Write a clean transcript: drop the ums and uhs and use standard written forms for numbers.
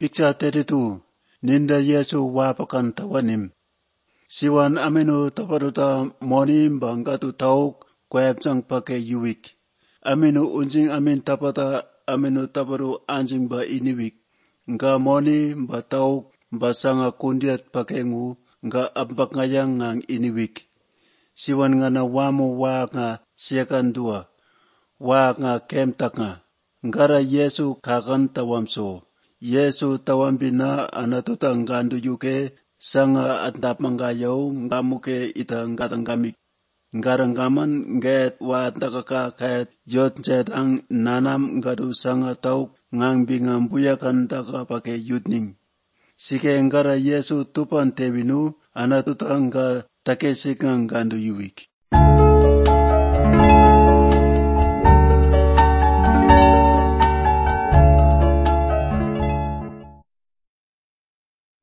Picture 32. Ninda Yesu wapakan tawanim. Siwan aminu tapaduta monim bangkatu tauk kwebjang pake yuwik. Aminu unjing amin tapata aminu tapadu anjing ba iniwik. Nga moni ba tauk ba sanga kundiat pake ngu nga abak ngayang ngang iniwik. Siwan nga na wamu wa nga siakan dua. Wa nga kemtak nga. Ngara Yesu kakan tawamso. Yesu tawambina anatuta ngandu yuke sanga atap mangayaw ngamuke ita ngatanggamik. Ngarangaman nget wa takaka ket yot jet ang nanam ngadu sanga tauk ngang bingam buyakan taka pake yutning. Sike ngara Yesu tupan tewinu anatuta nga takesik ngandu yuwik.